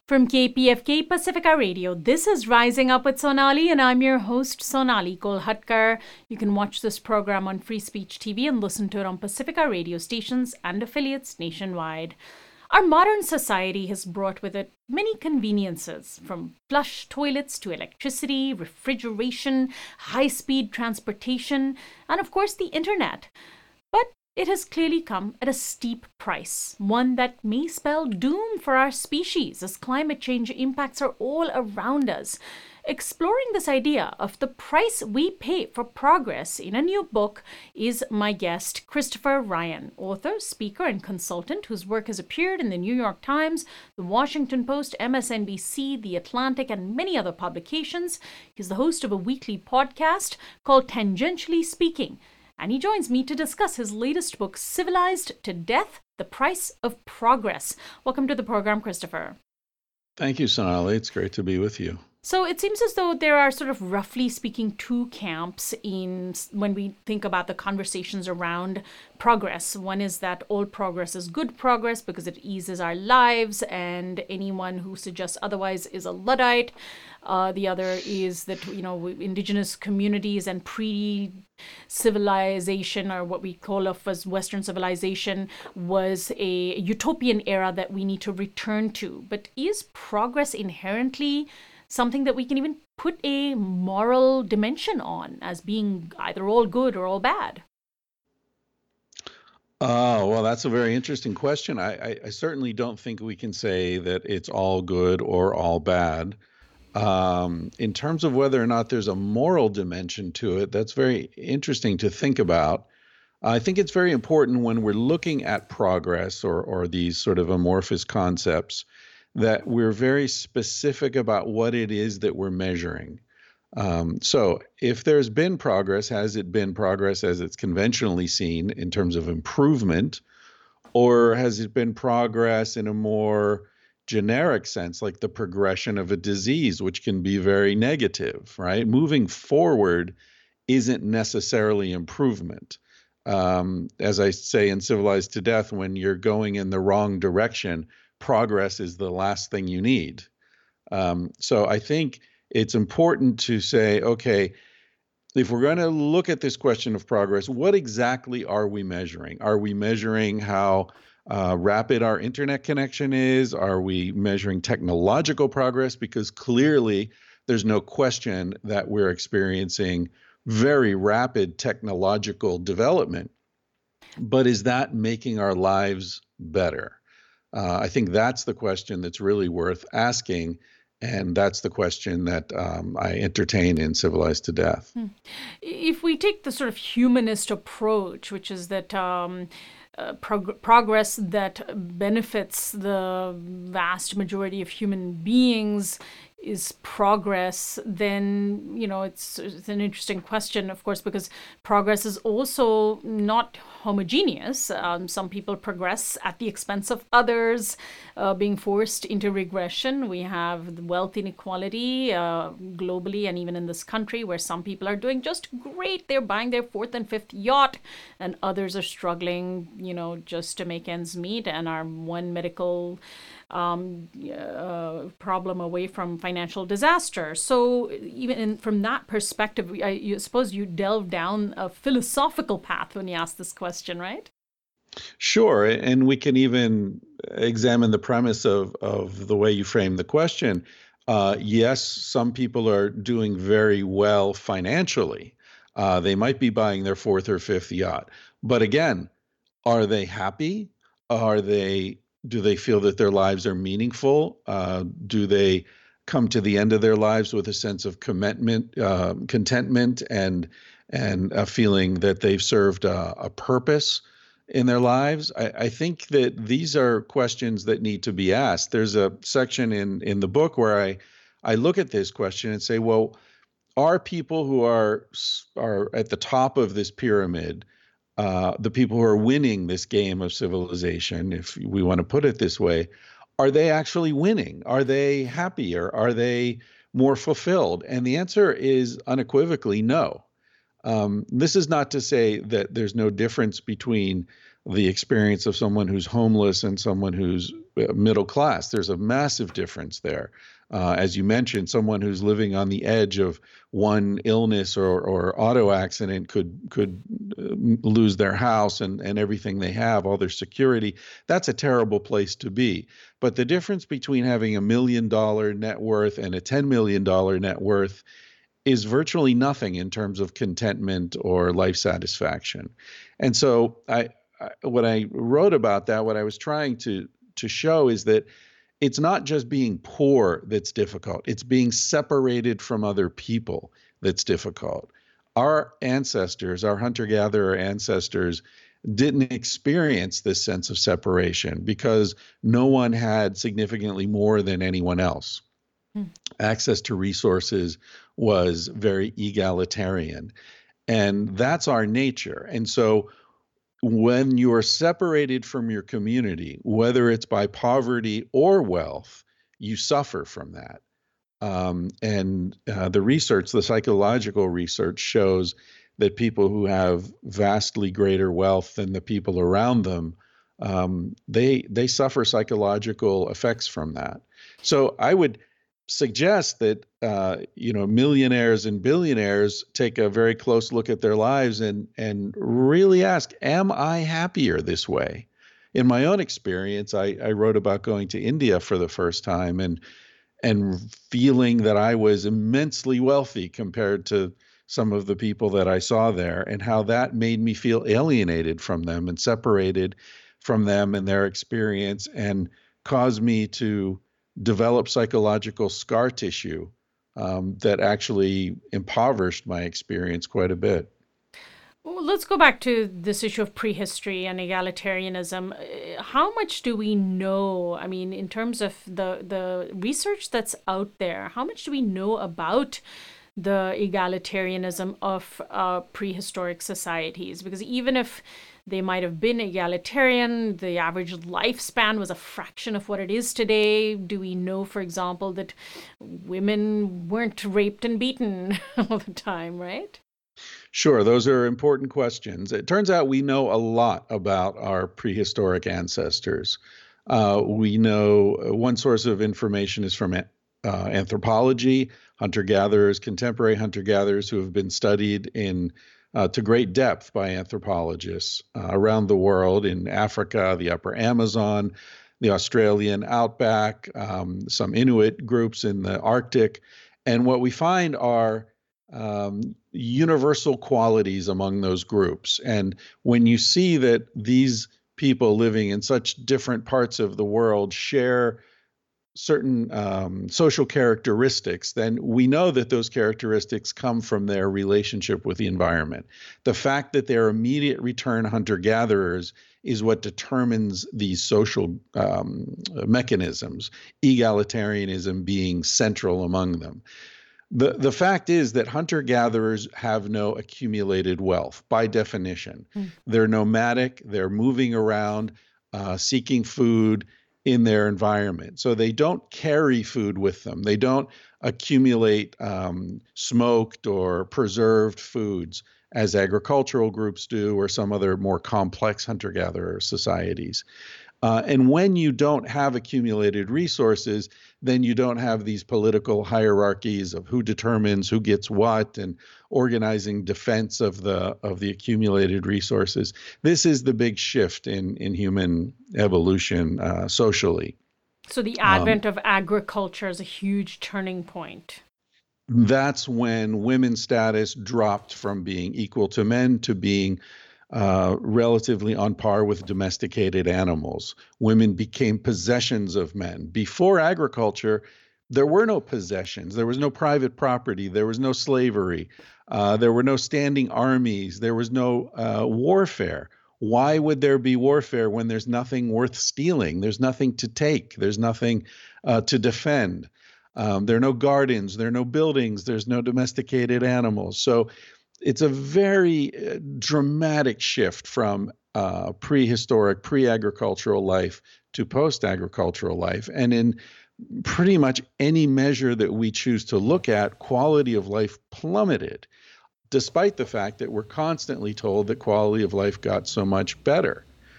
From KPFK Pacifica Radio, this is Rising Up with Sonali, and I'm your host, Sonali Kolhatkar. You can watch this program on Free Speech TV and listen to it on Pacifica radio stations and affiliates nationwide. Our modern society has brought with it many conveniences, from flush toilets to electricity, refrigeration, high-speed transportation, and of course the internet. But it has clearly come at a steep price, one that may spell doom for our species as climate change impacts are all around us. Exploring this idea of the price we pay for progress in a new book is my guest, Christopher Ryan, author, speaker, and consultant whose work has appeared in the New York Times, the Washington Post, MSNBC, The Atlantic, and many other publications. He's the host of a weekly podcast called Tangentially Speaking, and he joins me to discuss his latest book, Civilized to Death, The Price of Progress. Welcome to the program, Christopher. Thank you, Sonali. It's great to be with you. So it seems as though there are sort of roughly speaking two camps when we think about the conversations around progress. One is that all progress is good progress because it eases our lives, and anyone who suggests otherwise is a Luddite. The other is that, indigenous communities and pre-civilization, or what we call as Western civilization, was a utopian era that we need to return to. But is progress inherently something that we can even put a moral dimension on as being either all good or all bad? Well, that's a very interesting question. I certainly don't think we can say that it's all good or all bad. In terms of whether or not there's a moral dimension to it, that's very interesting to think about. I think it's very important when we're looking at progress or these sort of amorphous concepts that we're very specific about what it is that we're measuring. So if there's been progress, has it been progress as it's conventionally seen in terms of improvement, or has it been progress in a more generic sense, like the progression of a disease, which can be very negative, right? Moving forward isn't necessarily improvement. As I say in Civilized to Death, when you're going in the wrong direction, progress is the last thing you need. So I think it's important to say, okay, if we're going to look at this question of progress, what exactly are we measuring? Are we measuring how rapid our internet connection is? Are we measuring technological progress? Because clearly there's no question that we're experiencing very rapid technological development. But is that making our lives better? I think that's the question that's really worth asking, and that's the question that I entertain in Civilized to Death. If we take the sort of humanist approach, which is that progress that benefits the vast majority of human beings is progress, then, it's an interesting question, of course, because progress is also not homogeneous. Some people progress at the expense of others, being forced into regression. We have wealth inequality globally and even in this country, where some people are doing just great. They're buying their fourth and fifth yacht, and others are struggling, just to make ends meet and are one medical problem away from financial disaster. So even from that perspective, I suppose you delve down a philosophical path when you ask this question, right? Sure. And we can even examine the premise of the way you frame the question. Yes, some people are doing very well financially. They might be buying their fourth or fifth yacht. But again, are they happy? Do they feel that their lives are meaningful? Do they come to the end of their lives with a sense of contentment, and a feeling that they've served a purpose in their lives? I think that these are questions that need to be asked. There's a section in the book where I look at this question and say, well, are people who are at the top of this pyramid, the people who are winning this game of civilization, if we want to put it this way, are they actually winning? Are they happier? Are they more fulfilled? And the answer is unequivocally no. This is not to say that there's no difference between the experience of someone who's homeless and someone who's middle class. There's a massive difference there. As you mentioned, someone who's living on the edge of one illness or auto accident could lose their house and everything they have, all their security. That's a terrible place to be. But the difference between having $1 million net worth and a $10 million net worth is virtually nothing in terms of contentment or life satisfaction. And so when I wrote about that, what I was trying to show is that it's not just being poor that's difficult. It's being separated from other people that's difficult. Our ancestors, our hunter-gatherer ancestors, didn't experience this sense of separation because no one had significantly more than anyone else. Access to resources was very egalitarian. And that's our nature. And so when you are separated from your community, whether it's by poverty or wealth, you suffer from that. The research, the psychological research, shows that people who have vastly greater wealth than the people around them, they suffer psychological effects from that. So I would suggest that millionaires and billionaires take a very close look at their lives and really ask, am I happier this way? In my own experience, I wrote about going to India for the first time and feeling that I was immensely wealthy compared to some of the people that I saw there, and how that made me feel alienated from them and separated from them and their experience, and caused me to develop psychological scar tissue that actually impoverished my experience quite a bit. Well, let's go back to this issue of prehistory and egalitarianism. How much do we know? I mean, in terms of the research that's out there, how much do we know about the egalitarianism of prehistoric societies? Because even if they might have been egalitarian, the average lifespan was a fraction of what it is today. Do we know, for example, that women weren't raped and beaten all the time, right? Sure, those are important questions. It turns out we know a lot about our prehistoric ancestors. We know one source of information is from anthropology, hunter-gatherers, contemporary hunter-gatherers who have been studied to great depth by anthropologists around the world, in Africa, the Upper Amazon, the Australian outback, some Inuit groups in the Arctic. And what we find are universal qualities among those groups. And when you see that these people living in such different parts of the world share certain social characteristics, then we know that those characteristics come from their relationship with the environment. The fact that they're immediate return hunter-gatherers is what determines these social mechanisms, egalitarianism being central among them. The fact is that hunter-gatherers have no accumulated wealth by definition. They're nomadic, they're moving around, seeking food in their environment. So they don't carry food with them. They don't accumulate smoked or preserved foods as agricultural groups do, or some other more complex hunter-gatherer societies. And when you don't have accumulated resources, then you don't have these political hierarchies of who determines who gets what and organizing defense of the accumulated resources. This is the big shift in human evolution socially. So the advent of agriculture is a huge turning point. That's when women's status dropped from being equal to men to being relatively on par with domesticated animals. Women became possessions of men. Before agriculture, there were no possessions. There was no private property. There was no slavery. There were no standing armies. There was no warfare. Why would there be warfare when there's nothing worth stealing? There's nothing to take. There's nothing to defend. There are no gardens. There are no buildings. There's no domesticated animals. So it's a very dramatic shift from prehistoric, pre-agricultural life to post-agricultural life. And in pretty much any measure that we choose to look at, quality of life plummeted, despite the fact that we're constantly told that quality of life got so much better.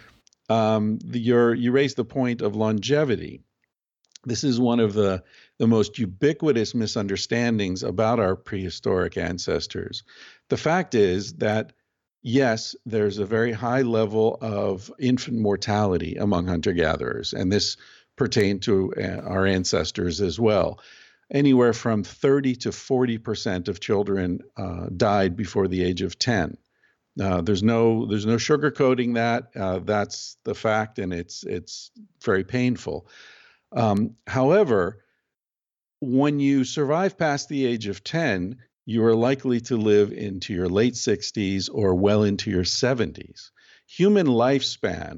You raised the point of longevity. This is one of the most ubiquitous misunderstandings about our prehistoric ancestors. The fact is that, yes, there's a very high level of infant mortality among hunter gatherers, and this pertained to our ancestors as well. Anywhere from 30 to 40% of children died before the age of 10. There's no sugarcoating that. That's the fact, and it's very painful. However, when you survive past the age of 10, you are likely to live into your late 60s or well into your 70s. Human lifespan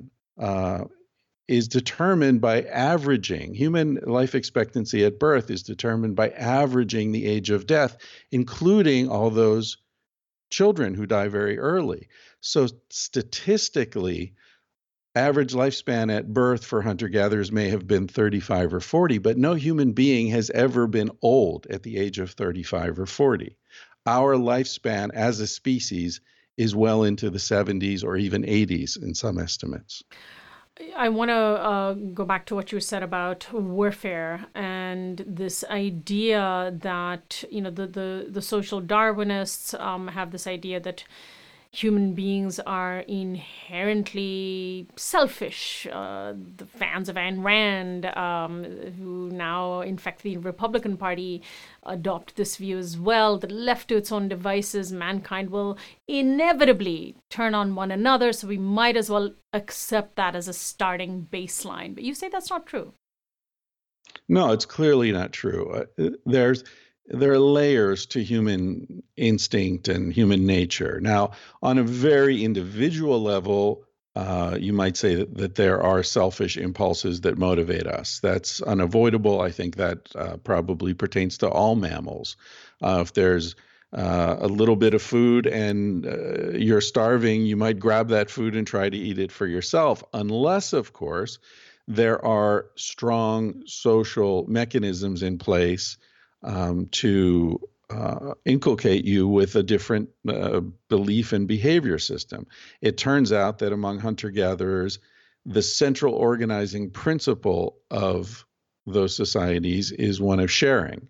is determined by averaging, human life expectancy at birth is determined by averaging the age of death, including all those children who die very early. So statistically, average lifespan at birth for hunter-gatherers may have been 35 or 40, but no human being has ever been old at the age of 35 or 40. Our lifespan as a species is well into the 70s or even 80s in some estimates. I want to go back to what you said about warfare and this idea that, the social Darwinists have this idea that human beings are inherently selfish. The fans of Ayn Rand, who now, in fact, the Republican Party adopt this view as well, that left to its own devices, mankind will inevitably turn on one another, so we might as well accept that as a starting baseline. But you say that's not true. No, it's clearly not true. There are layers to human instinct and human nature. Now, on a very individual level, you might say that there are selfish impulses that motivate us. That's unavoidable. I think that probably pertains to all mammals. If there's a little bit of food and you're starving, you might grab that food and try to eat it for yourself, unless, of course, there are strong social mechanisms in place to inculcate you with a different belief and behavior system. It turns out that among hunter-gatherers, the central organizing principle of those societies is one of sharing.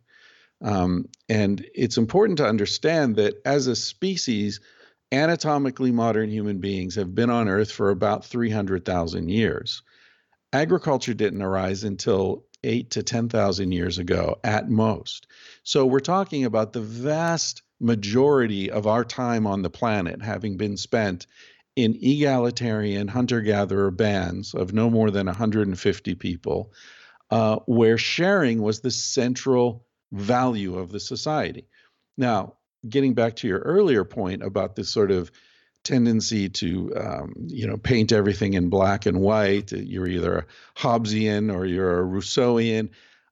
And it's important to understand that as a species, anatomically modern human beings have been on Earth for about 300,000 years. Agriculture didn't arise until 8 to 10,000 years ago at most. So we're talking about the vast majority of our time on the planet having been spent in egalitarian hunter-gatherer bands of no more than 150 people, where sharing was the central value of the society. Now, getting back to your earlier point about this sort of tendency to paint everything in black and white. You're either a Hobbesian or you're a Rousseauian.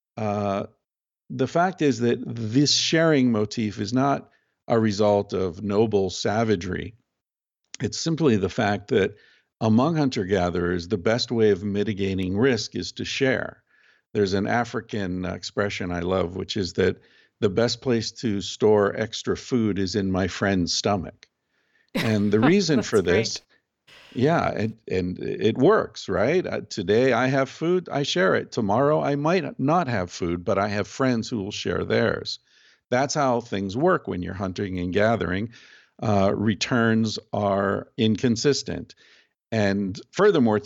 The fact is that this sharing motif is not a result of noble savagery. It's simply the fact that among hunter-gatherers, the best way of mitigating risk is to share. There's an African expression I love, which is that the best place to store extra food is in my friend's stomach. And the reason for this, yeah, and it works, right? Today I have food, I share it. Tomorrow I might not have food, but I have friends who will share theirs. That's how things work when you're hunting and gathering. Returns are inconsistent. And furthermore,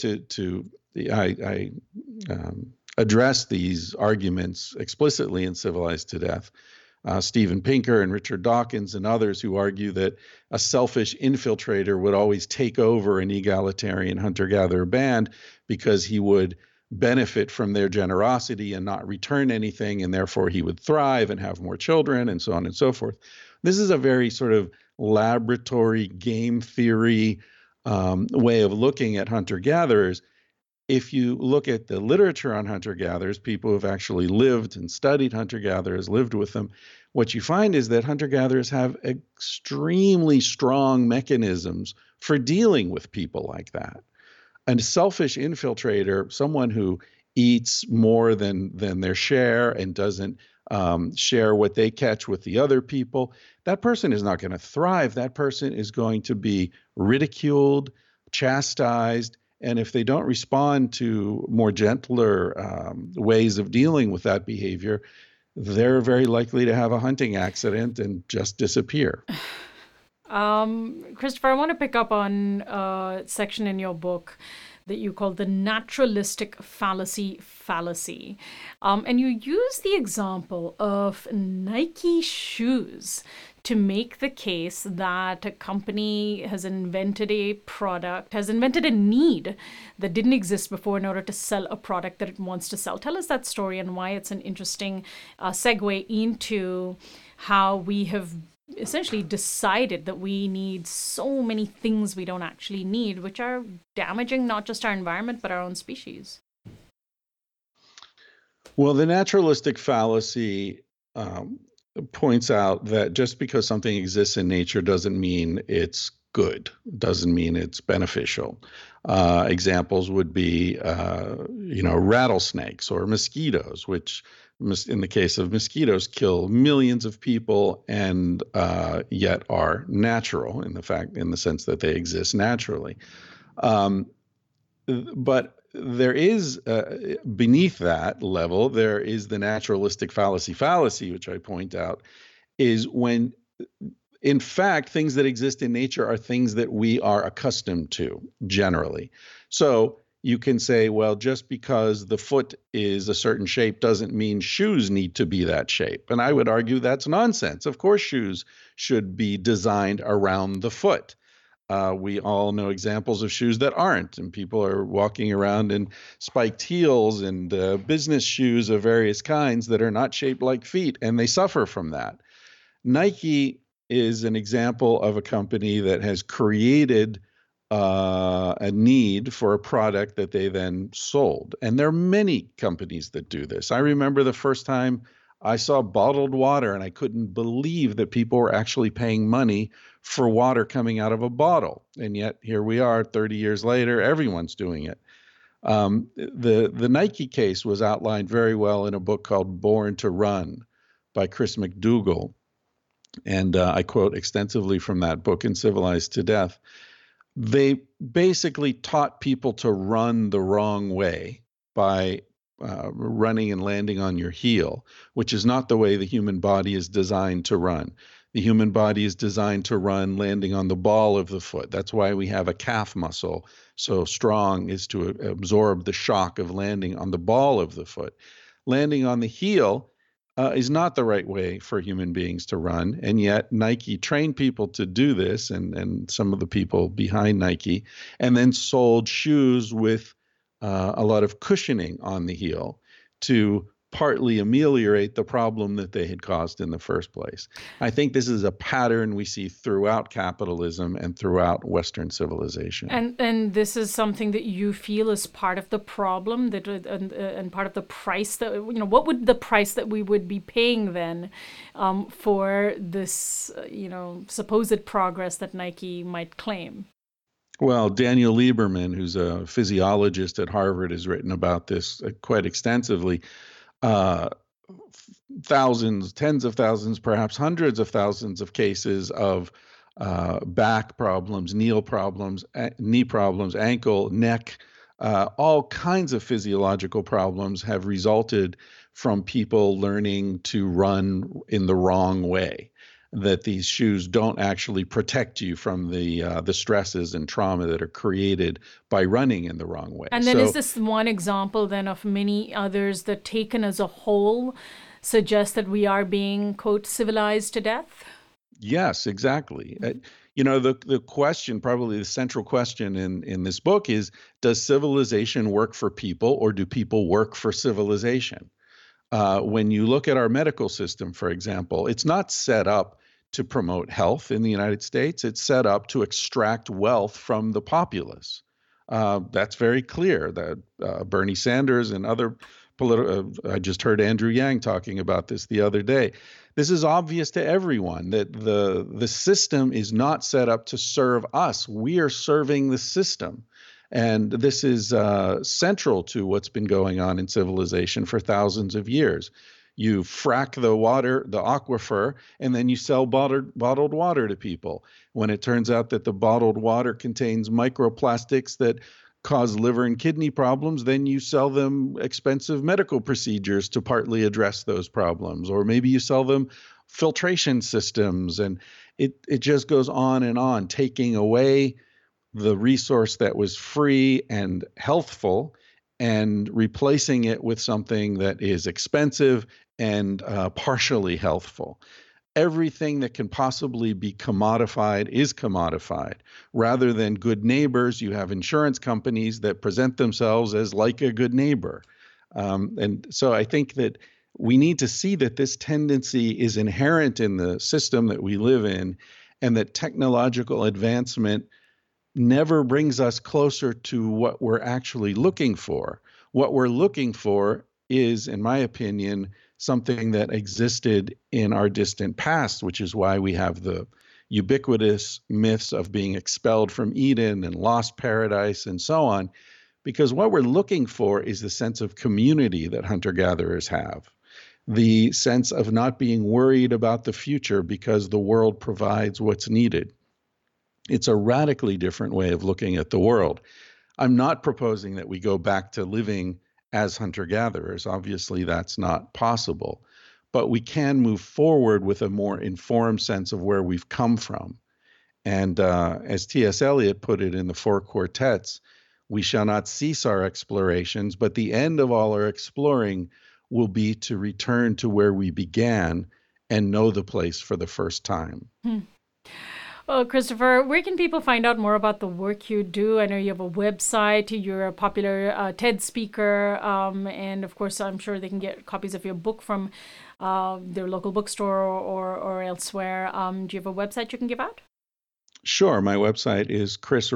I address these arguments explicitly in Civilized to Death. Steven Pinker and Richard Dawkins and others who argue that a selfish infiltrator would always take over an egalitarian hunter-gatherer band because he would benefit from their generosity and not return anything, and therefore he would thrive and have more children, and so on and so forth. This is a very sort of laboratory game theory way of looking at hunter-gatherers. If you look at the literature on hunter-gatherers, people who've actually lived and studied hunter-gatherers, lived with them, what you find is that hunter-gatherers have extremely strong mechanisms for dealing with people like that. A selfish infiltrator, someone who eats more than their share and doesn't share what they catch with the other people, that person is not going to thrive. That person is going to be ridiculed, chastised, And if they don't respond to more gentler ways of dealing with that behavior, they're very likely to have a hunting accident and just disappear. Christopher, I want to pick up on a section in your book that you call the naturalistic fallacy. And you use the example of Nike shoes to make the case that a company has invented a product, has invented a need that didn't exist before in order to sell a product that it wants to sell. Tell us that story and why it's an interesting segue into how we have essentially decided that we need so many things we don't actually need, which are damaging not just our environment, but our own species. Well, the naturalistic fallacy points out that just because something exists in nature doesn't mean it's good, doesn't mean it's beneficial. Examples would be, rattlesnakes or mosquitoes, which in the case of mosquitoes kill millions of people and yet are natural in the sense that they exist naturally. But there is beneath that level, there is the naturalistic fallacy, which I point out, is when, in fact, things that exist in nature are things that we are accustomed to generally. So you can say, well, just because the foot is a certain shape doesn't mean shoes need to be that shape. And I would argue that's nonsense. Of course, shoes should be designed around the foot. We all know examples of shoes that aren't, and people are walking around in spiked heels and business shoes of various kinds that are not shaped like feet, and they suffer from that. Nike is an example of a company that has created a need for a product that they then sold. And there are many companies that do this. I remember the first time I saw bottled water, and I couldn't believe that people were actually paying money for water coming out of a bottle. And yet here we are 30 years later, everyone's doing it. The Nike case was outlined very well in a book called Born to Run by Chris McDougall. And I quote extensively from that book in Civilized to Death. They basically taught people to run the wrong way by running and landing on your heel, which is not the way the human body is designed to run. The human body is designed to run landing on the ball of the foot. That's why we have a calf muscle so strong, is to absorb the shock of landing on the ball of the foot. Landing on the heel is not the right way for human beings to run. And yet Nike trained people to do this, and some of the people behind Nike, and then sold shoes with a lot of cushioning on the heel to partly ameliorate the problem that they had caused in the first place. I think this is a pattern we see throughout capitalism and throughout Western civilization. And this is something that you feel is part of the problem, that and part of the price that, what would the price that we would be paying then for this, supposed progress that Nike might claim? Well, Daniel Lieberman, who's a physiologist at Harvard, has written about this quite extensively. Thousands, tens of thousands, perhaps hundreds of thousands of cases of back problems, knee problems, ankle, neck, all kinds of physiological problems have resulted from people learning to run in the wrong way. That these shoes don't actually protect you from the stresses and trauma that are created by running in the wrong way. And then is this one example then of many others that taken as a whole suggest that we are being, quote, civilized to death? Yes, exactly. The question, probably the central question in this book is, does civilization work for people, or do people work for civilization? When you look at our medical system, for example, it's not set up to promote health in the United States. It's set up to extract wealth from the populace. That's very clear. That Bernie Sanders and other I just heard Andrew Yang talking about this the other day. This is obvious to everyone that the system is not set up to serve us. We are serving the system. And this is central to what's been going on in civilization for thousands of years. You frack the water, the aquifer, and then you sell bottled water to people. When it turns out that the bottled water contains microplastics that cause liver and kidney problems, then you sell them expensive medical procedures to partly address those problems. Or maybe you sell them filtration systems, and it just goes on, taking away the resource that was free and healthful and replacing it with something that is expensive and partially healthful. Everything that can possibly be commodified is commodified. Rather than good neighbors, you have insurance companies that present themselves as like a good neighbor. And so I think that we need to see that this tendency is inherent in the system that we live in, and that technological advancement never brings us closer to what we're actually looking for. What we're looking for is, in my opinion, something that existed in our distant past, which is why we have the ubiquitous myths of being expelled from Eden and lost paradise and so on, because what we're looking for is the sense of community that hunter-gatherers have, the sense of not being worried about the future because the world provides what's needed. It's a radically different way of looking at the world. I'm not proposing that we go back to living as hunter-gatherers. Obviously, that's not possible. But we can move forward with a more informed sense of where we've come from. And as T.S. Eliot put it in the Four Quartets, we shall not cease our explorations, but the end of all our exploring will be to return to where we began and know the place for the first time. Well, Christopher, where can people find out more about the work you do? I know you have a website, you're a popular TED speaker, and of course, I'm sure they can get copies of your book from their local bookstore or elsewhere. Do you have a website you can give out? Sure. My website is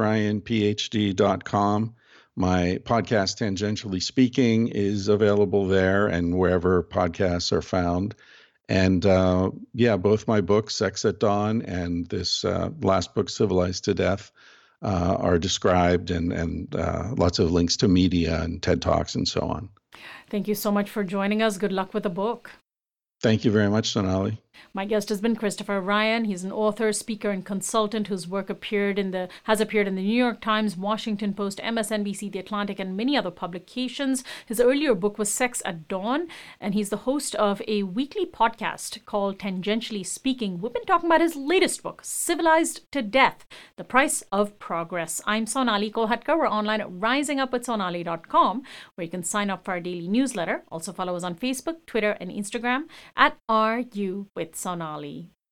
chrisryanphd.com. My podcast, Tangentially Speaking, is available there and wherever podcasts are found. And both my books, Sex at Dawn and this last book, Civilized to Death, are described, and lots of links to media and TED Talks and so on. Thank you so much for joining us. Good luck with the book. Thank you very much, Sonali. My guest has been Christopher Ryan. He's an author, speaker, and consultant whose work has appeared in the New York Times, Washington Post, MSNBC, The Atlantic, and many other publications. His earlier book was Sex at Dawn, and he's the host of a weekly podcast called Tangentially Speaking. We've been talking about his latest book, Civilized to Death, The Price of Progress. I'm Sonali Kolhatkar. We're online at risingupwithsonali.com, where you can sign up for our daily newsletter. Also follow us on Facebook, Twitter, and Instagram at RU with Sonali.